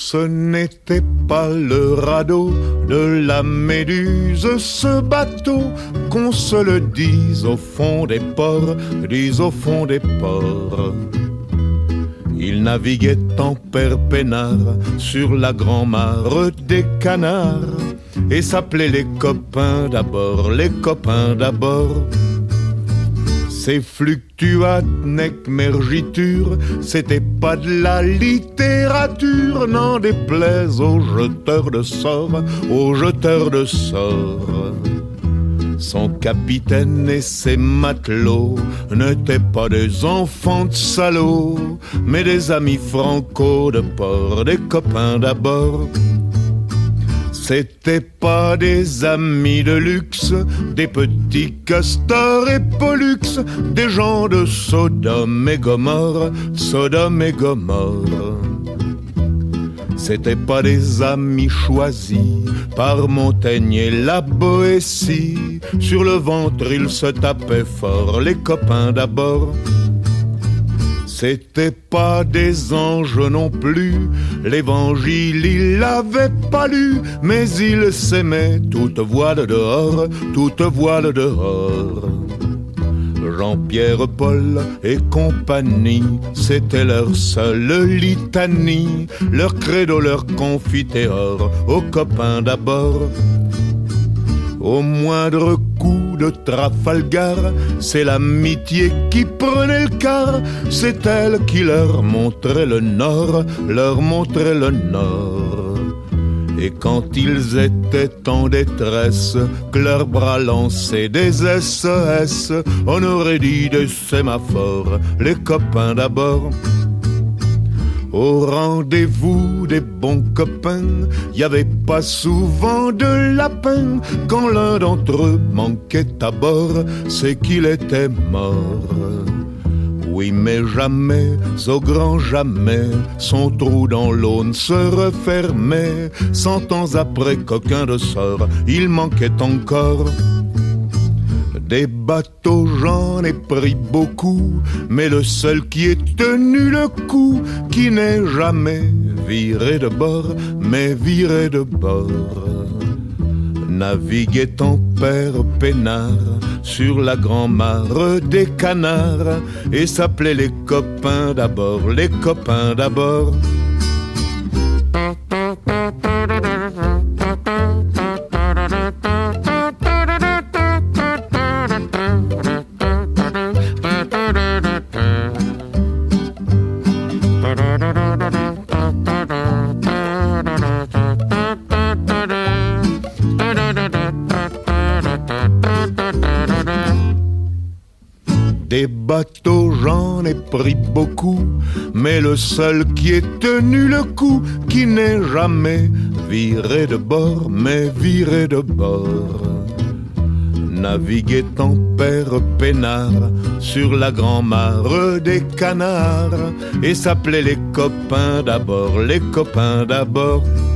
Ce n'était pas le radeau de la Méduse, ce bateau, qu'on se le dise au fond des ports, dise au fond des ports. Il naviguait en père peinard sur la grand-mare des canards et s'appelait les copains d'abord, les copains d'abord. Ces fluctuates nec mergiture, c'était pas de la littérature, n'en déplaise aux jeteurs de sorts, aux jeteurs de sorts. Son capitaine et ses matelots n'étaient pas des enfants de salauds, mais des amis franco de port, des copains d'abord. C'étaient pas des amis de luxe, des petits castors et pollux, des gens de Sodome et Gomorre, Sodome et Gomorre. C'étaient pas des amis choisis par Montaigne et la Boétie. Sur le ventre ils se tapaient fort, les copains d'abord. C'étaient pas des anges non plus, l'évangile il l'avait pas lu, mais ils s'aimaient toute voile dehors, toute voile dehors. Jean-Pierre, Paul et compagnie, c'était leur seule litanie, leur credo, leur confiteor, aux copains d'abord. Au moindre coup de Trafalgar, c'est l'amitié qui prenait le quart, c'est elle qui leur montrait le nord, leur montrait le nord. Et quand ils étaient en détresse, que leurs bras lançaient des SES, on aurait dit des sémaphores, les copains d'abord. Au rendez-vous des bons copains, y avait pas souvent de lapin. Quand l'un d'entre eux manquait à bord, c'est qu'il était mort. Oui, mais jamais, au grand jamais, son trou dans l'Aune se refermait. 100 ans après qu'aucun de sort, il manquait encore. Des bateaux j'en ai pris beaucoup, mais le seul qui ait tenu le coup, qui n'est jamais viré de bord, mais viré de bord. Naviguait en père peinard sur la grand-mare des canards et s'appelait les copains d'abord, les copains d'abord. Des bateaux j'en ai pris beaucoup, mais le seul qui ait tenu le coup, qui n'est jamais viré de bord, mais viré de bord. Naviguait en père peinard sur la grand-mare des canards et s'appelait les copains d'abord, les copains d'abord.